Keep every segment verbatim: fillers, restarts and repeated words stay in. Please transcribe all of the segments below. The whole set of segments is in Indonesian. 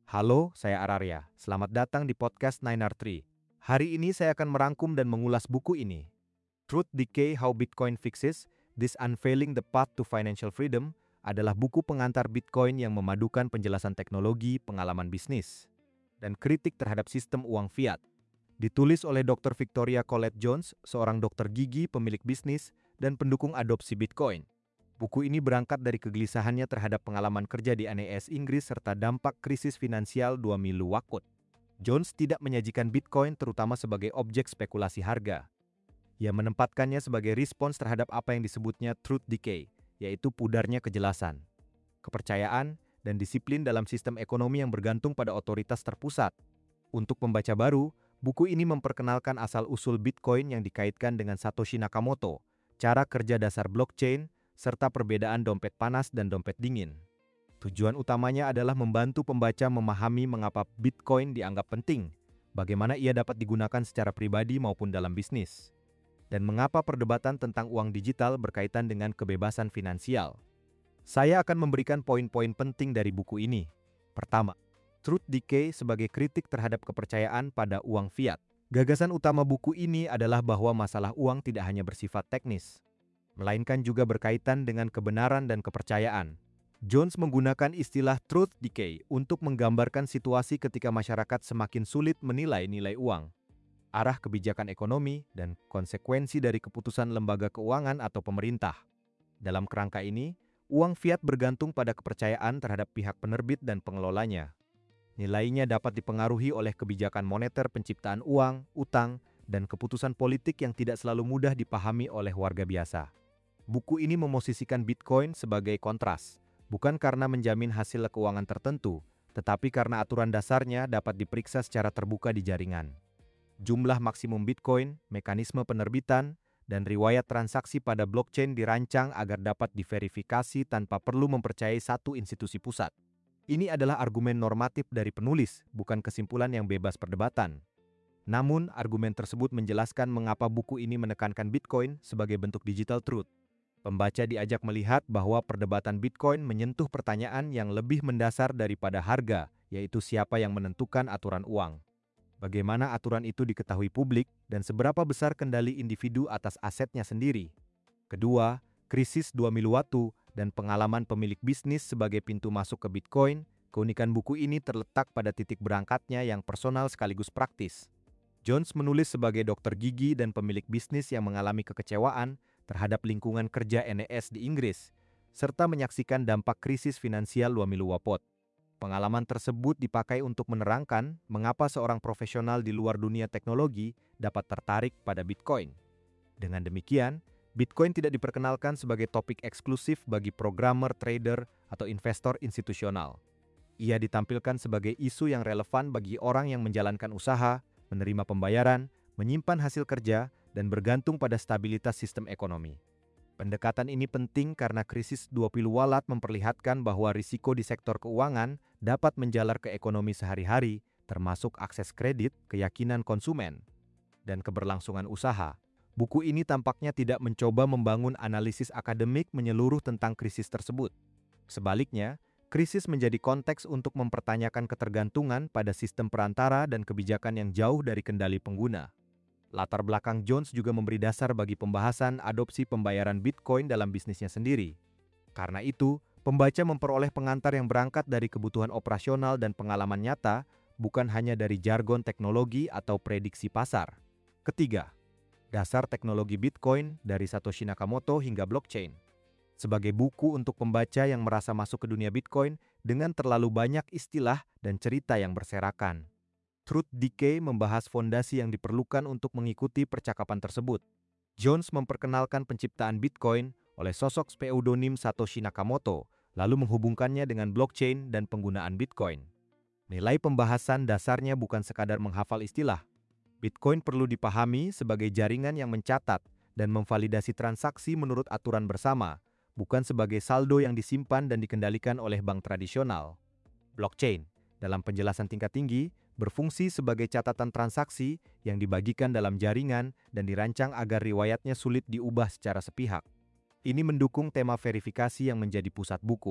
Halo, saya Ararya. Selamat datang di podcast nine R three. Hari ini saya akan merangkum dan mengulas buku ini. Truth Decay: How Bitcoin Fixes This Unveiling the Path to Financial Freedom adalah buku pengantar Bitcoin yang memadukan penjelasan teknologi, pengalaman bisnis, dan kritik terhadap sistem uang fiat. Ditulis oleh doktor Victoria Colette Jones, seorang dokter gigi, pemilik bisnis, dan pendukung adopsi Bitcoin. Buku ini berangkat dari kegelisahannya terhadap pengalaman kerja di N A S Inggris serta dampak krisis finansial dua milu wakut. Jones tidak menyajikan Bitcoin terutama sebagai objek spekulasi harga. Ia menempatkannya sebagai respons terhadap apa yang disebutnya truth decay, yaitu pudarnya kejelasan, kepercayaan, dan disiplin dalam sistem ekonomi yang bergantung pada otoritas terpusat. Untuk pembaca baru, buku ini memperkenalkan asal-usul Bitcoin yang dikaitkan dengan Satoshi Nakamoto, cara kerja dasar blockchain, serta perbedaan dompet panas dan dompet dingin. Tujuan utamanya adalah membantu pembaca memahami mengapa Bitcoin dianggap penting, bagaimana ia dapat digunakan secara pribadi maupun dalam bisnis, dan mengapa perdebatan tentang uang digital berkaitan dengan kebebasan finansial. Saya akan memberikan poin-poin penting dari buku ini. Pertama, Truth Decay sebagai kritik terhadap kepercayaan pada uang fiat. Gagasan utama buku ini adalah bahwa masalah uang tidak hanya bersifat teknis, melainkan juga berkaitan dengan kebenaran dan kepercayaan. Jones menggunakan istilah truth decay untuk menggambarkan situasi ketika masyarakat semakin sulit menilai nilai uang, arah kebijakan ekonomi, dan konsekuensi dari keputusan lembaga keuangan atau pemerintah. Dalam kerangka ini, uang fiat bergantung pada kepercayaan terhadap pihak penerbit dan pengelolanya. Nilainya dapat dipengaruhi oleh kebijakan moneter, penciptaan uang, utang, dan keputusan politik yang tidak selalu mudah dipahami oleh warga biasa. Buku ini memosisikan Bitcoin sebagai kontras, bukan karena menjamin hasil keuangan tertentu, tetapi karena aturan dasarnya dapat diperiksa secara terbuka di jaringan. Jumlah maksimum Bitcoin, mekanisme penerbitan, dan riwayat transaksi pada blockchain dirancang agar dapat diverifikasi tanpa perlu mempercayai satu institusi pusat. Ini adalah argumen normatif dari penulis, bukan kesimpulan yang bebas perdebatan. Namun, argumen tersebut menjelaskan mengapa buku ini menekankan Bitcoin sebagai bentuk digital truth. Pembaca diajak melihat bahwa perdebatan Bitcoin menyentuh pertanyaan yang lebih mendasar daripada harga, yaitu siapa yang menentukan aturan uang. Bagaimana aturan itu diketahui publik, dan seberapa besar kendali individu atas asetnya sendiri. Kedua, krisis dua milu waktu dan pengalaman pemilik bisnis sebagai pintu masuk ke Bitcoin. Keunikan buku ini terletak pada titik berangkatnya yang personal sekaligus praktis. Jones menulis sebagai dokter gigi dan pemilik bisnis yang mengalami kekecewaan terhadap lingkungan kerja N A S di Inggris, serta menyaksikan dampak krisis finansial dua milu wakut. Pengalaman tersebut dipakai untuk menerangkan mengapa seorang profesional di luar dunia teknologi dapat tertarik pada Bitcoin. Dengan demikian, Bitcoin tidak diperkenalkan sebagai topik eksklusif bagi programmer, trader, atau investor institusional. Ia ditampilkan sebagai isu yang relevan bagi orang yang menjalankan usaha, menerima pembayaran, menyimpan hasil kerja, dan bergantung pada stabilitas sistem ekonomi. Pendekatan ini penting karena krisis dua milu walat memperlihatkan bahwa risiko di sektor keuangan dapat menjalar ke ekonomi sehari-hari, termasuk akses kredit, keyakinan konsumen, dan keberlangsungan usaha. Buku ini tampaknya tidak mencoba membangun analisis akademik menyeluruh tentang krisis tersebut. Sebaliknya, krisis menjadi konteks untuk mempertanyakan ketergantungan pada sistem perantara dan kebijakan yang jauh dari kendali pengguna. Latar belakang Jones juga memberi dasar bagi pembahasan adopsi pembayaran Bitcoin dalam bisnisnya sendiri. Karena itu, pembaca memperoleh pengantar yang berangkat dari kebutuhan operasional dan pengalaman nyata, bukan hanya dari jargon teknologi atau prediksi pasar. Ketiga, dasar teknologi Bitcoin dari Satoshi Nakamoto hingga blockchain. Sebagai buku untuk pembaca yang merasa masuk ke dunia Bitcoin dengan terlalu banyak istilah dan cerita yang berserakan. Truth Decay membahas fondasi yang diperlukan untuk mengikuti percakapan tersebut. Jones memperkenalkan penciptaan Bitcoin oleh sosok pseudonim Satoshi Nakamoto, lalu menghubungkannya dengan blockchain dan penggunaan Bitcoin. Nilai pembahasan dasarnya bukan sekadar menghafal istilah. Bitcoin perlu dipahami sebagai jaringan yang mencatat dan memvalidasi transaksi menurut aturan bersama, bukan sebagai saldo yang disimpan dan dikendalikan oleh bank tradisional. Blockchain, dalam penjelasan tingkat tinggi, berfungsi sebagai catatan transaksi yang dibagikan dalam jaringan dan dirancang agar riwayatnya sulit diubah secara sepihak. Ini mendukung tema verifikasi yang menjadi pusat buku.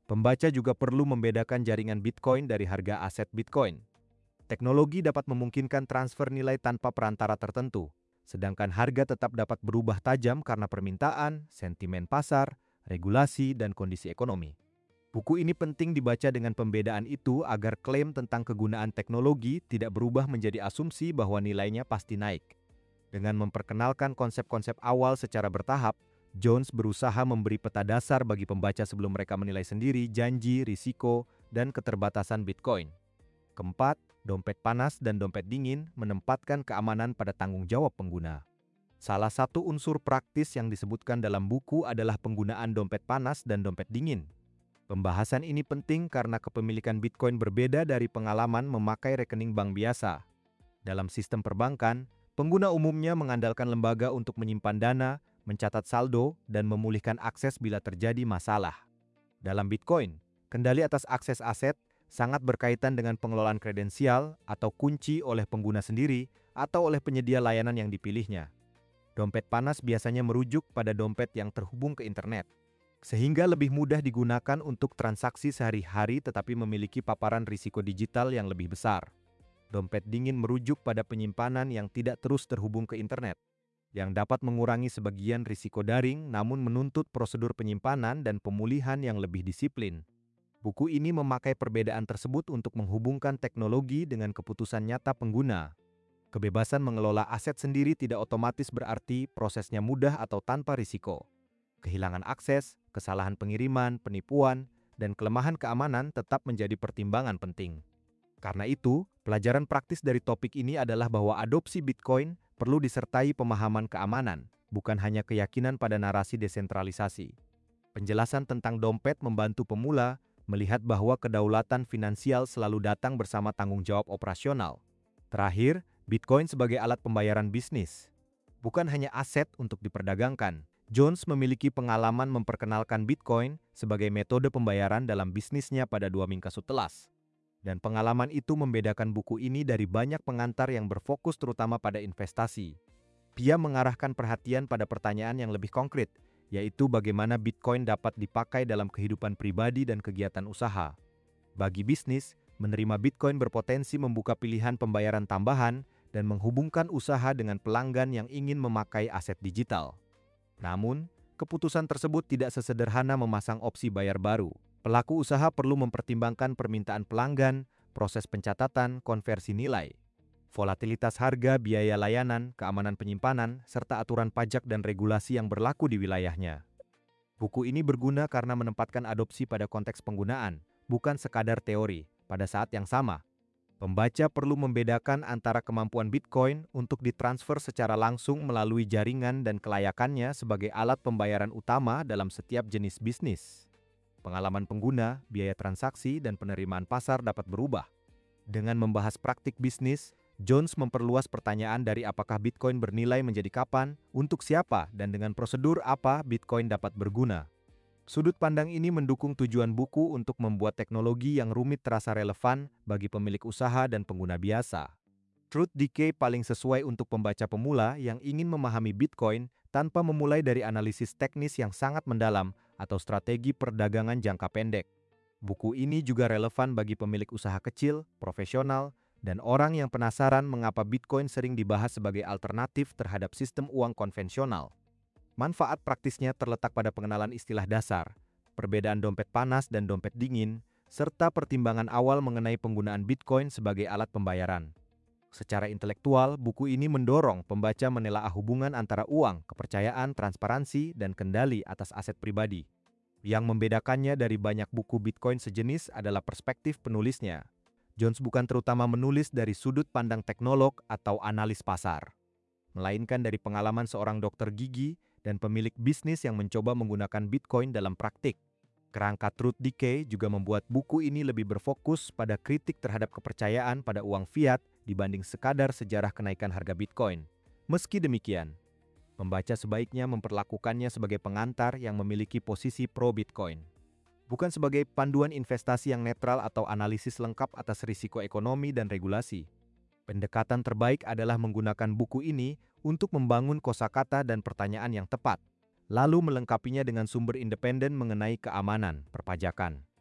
Pembaca juga perlu membedakan jaringan Bitcoin dari harga aset Bitcoin. Teknologi dapat memungkinkan transfer nilai tanpa perantara tertentu, sedangkan harga tetap dapat berubah tajam karena permintaan, sentimen pasar, regulasi, dan kondisi ekonomi. Buku ini penting dibaca dengan pembedaan itu agar klaim tentang kegunaan teknologi tidak berubah menjadi asumsi bahwa nilainya pasti naik. Dengan memperkenalkan konsep-konsep awal secara bertahap, Jones berusaha memberi peta dasar bagi pembaca sebelum mereka menilai sendiri janji, risiko, dan keterbatasan Bitcoin. Keempat, dompet panas dan dompet dingin menempatkan keamanan pada tanggung jawab pengguna. Salah satu unsur praktis yang disebutkan dalam buku adalah penggunaan dompet panas dan dompet dingin. Pembahasan ini penting karena kepemilikan Bitcoin berbeda dari pengalaman memakai rekening bank biasa. Dalam sistem perbankan, pengguna umumnya mengandalkan lembaga untuk menyimpan dana, mencatat saldo, dan memulihkan akses bila terjadi masalah. Dalam Bitcoin, kendali atas akses aset sangat berkaitan dengan pengelolaan kredensial atau kunci oleh pengguna sendiri atau oleh penyedia layanan yang dipilihnya. Dompet panas biasanya merujuk pada dompet yang terhubung ke internet, sehingga lebih mudah digunakan untuk transaksi sehari-hari tetapi memiliki paparan risiko digital yang lebih besar. Dompet dingin merujuk pada penyimpanan yang tidak terus terhubung ke internet, yang dapat mengurangi sebagian risiko daring namun menuntut prosedur penyimpanan dan pemulihan yang lebih disiplin. Buku ini memakai perbedaan tersebut untuk menghubungkan teknologi dengan keputusan nyata pengguna. Kebebasan mengelola aset sendiri tidak otomatis berarti prosesnya mudah atau tanpa risiko. Kehilangan akses, kesalahan pengiriman, penipuan, dan kelemahan keamanan tetap menjadi pertimbangan penting. Karena itu, pelajaran praktis dari topik ini adalah bahwa adopsi Bitcoin perlu disertai pemahaman keamanan, bukan hanya keyakinan pada narasi desentralisasi. Penjelasan tentang dompet membantu pemula melihat bahwa kedaulatan finansial selalu datang bersama tanggung jawab operasional. Terakhir, Bitcoin sebagai alat pembayaran bisnis, bukan hanya aset untuk diperdagangkan. Jones memiliki pengalaman memperkenalkan Bitcoin sebagai metode pembayaran dalam bisnisnya pada dua Minkasu Telas. Dan pengalaman itu membedakan buku ini dari banyak pengantar yang berfokus terutama pada investasi. Dia mengarahkan perhatian pada pertanyaan yang lebih konkret, yaitu bagaimana Bitcoin dapat dipakai dalam kehidupan pribadi dan kegiatan usaha. Bagi bisnis, menerima Bitcoin berpotensi membuka pilihan pembayaran tambahan dan menghubungkan usaha dengan pelanggan yang ingin memakai aset digital. Namun, keputusan tersebut tidak sesederhana memasang opsi bayar baru. Pelaku usaha perlu mempertimbangkan permintaan pelanggan, proses pencatatan, konversi nilai, volatilitas harga, biaya layanan, keamanan penyimpanan, serta aturan pajak dan regulasi yang berlaku di wilayahnya. Buku ini berguna karena menempatkan adopsi pada konteks penggunaan, bukan sekadar teori. Pada saat yang sama, pembaca perlu membedakan antara kemampuan Bitcoin untuk ditransfer secara langsung melalui jaringan dan kelayakannya sebagai alat pembayaran utama dalam setiap jenis bisnis. Pengalaman pengguna, biaya transaksi, dan penerimaan pasar dapat berubah. Dengan membahas praktik bisnis, Jones memperluas pertanyaan dari apakah Bitcoin bernilai menjadi kapan, untuk siapa, dan dengan prosedur apa Bitcoin dapat berguna. Sudut pandang ini mendukung tujuan buku untuk membuat teknologi yang rumit terasa relevan bagi pemilik usaha dan pengguna biasa. Truth Decay paling sesuai untuk pembaca pemula yang ingin memahami Bitcoin tanpa memulai dari analisis teknis yang sangat mendalam atau strategi perdagangan jangka pendek. Buku ini juga relevan bagi pemilik usaha kecil, profesional, dan orang yang penasaran mengapa Bitcoin sering dibahas sebagai alternatif terhadap sistem uang konvensional. Manfaat praktisnya terletak pada pengenalan istilah dasar, perbedaan dompet panas dan dompet dingin, serta pertimbangan awal mengenai penggunaan Bitcoin sebagai alat pembayaran. Secara intelektual, buku ini mendorong pembaca menelaah hubungan antara uang, kepercayaan, transparansi, dan kendali atas aset pribadi. Yang membedakannya dari banyak buku Bitcoin sejenis adalah perspektif penulisnya. Jones bukan terutama menulis dari sudut pandang teknolog atau analis pasar, melainkan dari pengalaman seorang dokter gigi dan pemilik bisnis yang mencoba menggunakan Bitcoin dalam praktik. Kerangka Truth Decay juga membuat buku ini lebih berfokus pada kritik terhadap kepercayaan pada uang fiat dibanding sekadar sejarah kenaikan harga Bitcoin. Meski demikian, pembaca sebaiknya memperlakukannya sebagai pengantar yang memiliki posisi pro-Bitcoin, bukan sebagai panduan investasi yang netral atau analisis lengkap atas risiko ekonomi dan regulasi. Pendekatan terbaik adalah menggunakan buku ini untuk membangun kosakata dan pertanyaan yang tepat, lalu melengkapinya dengan sumber independen mengenai keamanan, perpajakan,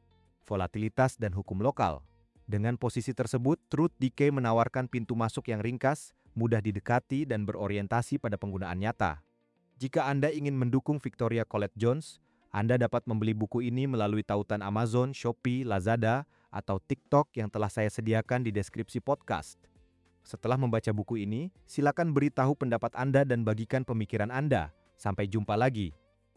volatilitas, dan hukum lokal. Dengan posisi tersebut, Truth Decay menawarkan pintu masuk yang ringkas, mudah didekati, dan berorientasi pada penggunaan nyata. Jika Anda ingin mendukung Victoria Colette Jones, Anda dapat membeli buku ini melalui tautan Amazon, Shopee, Lazada, atau TikTok yang telah saya sediakan di deskripsi podcast. Setelah membaca buku ini, silakan beritahu pendapat Anda dan bagikan pemikiran Anda. Sampai jumpa lagi.